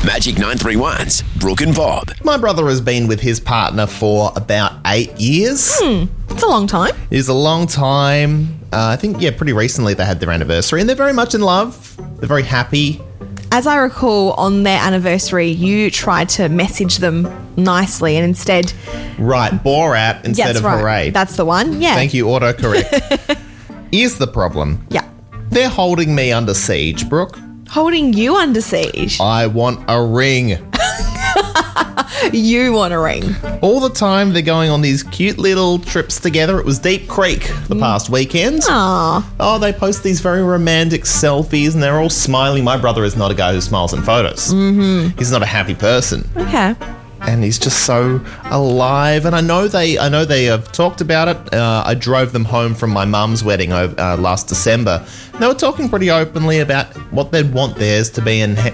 Magic 931's Brooke and Bob. My brother has been with his partner for about 8 years. It's a long time. It is a long time. I think, pretty recently they had their anniversary and they're very much in love. They're very happy. As I recall, on their anniversary, you tried to message them nicely and instead... Right, Borat instead of hooray. That's the one, yeah. Thank you, autocorrect. Here's the problem. Yeah. They're holding me under siege, Brooke. Holding you under siege. I want a ring. You want a ring. All the time they're going on these cute little trips together. It was Deep Creek the past weekend. Aww. Oh, they post these very romantic selfies and they're all smiling. My brother is not a guy who smiles in photos. Mm-hmm. He's not a happy person. Okay. And he's just so alive. And I know they have talked about it. I drove them home from my mum's wedding last December. They were talking pretty openly about what they'd want theirs to be and,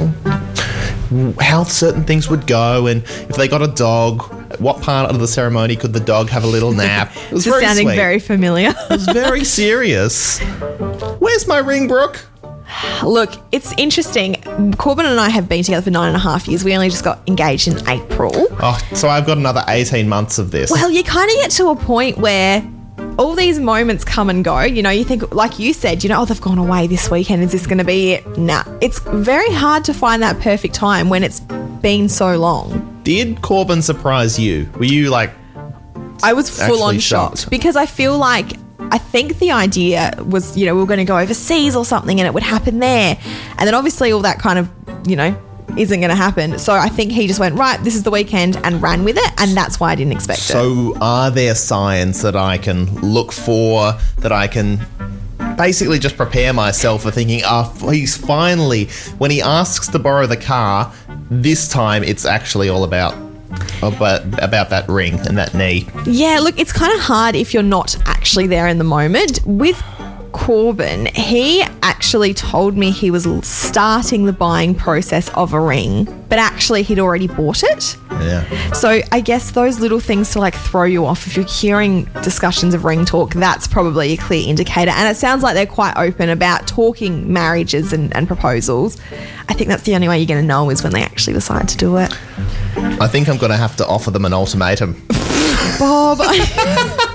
how certain things would go, and if they got a dog, what part of the ceremony could the dog have a little nap. It was very sounding sweet. very familiar. It was very serious. Where's my ring, Brooke? Look, it's interesting. Corbin and I have been together for 9.5 years. We only just got engaged in April. Oh, so I've got another 18 months of this. Well, you kind of get to a point where all these moments come and go. You think, like you said, they've gone away this weekend. Is this going to be it? Nah. It's very hard to find that perfect time when it's been so long. Did Corbin surprise you? Were you like... I was full on shocked because I think the idea was, we were going to go overseas or something and it would happen there. And then obviously all that kind of, isn't going to happen. So I think he just went, right, this is the weekend, and ran with it. And that's why I didn't expect it. So are there signs that I can look for, that I can basically just prepare myself for thinking, he's finally, when he asks to borrow the car, this time it's actually all about that ring and that knee. Yeah, look, it's kind of hard if you're not actually there in the moment. With Corbin, he actually told me he was starting the buying process of a ring, but actually he'd already bought it. Yeah. So I guess those little things to throw you off, if you're hearing discussions of ring talk, that's probably a clear indicator. And it sounds like they're quite open about talking marriages and proposals. I think that's the only way you're going to know is when they actually decide to do it. I think I'm going to have to offer them an ultimatum. Bob,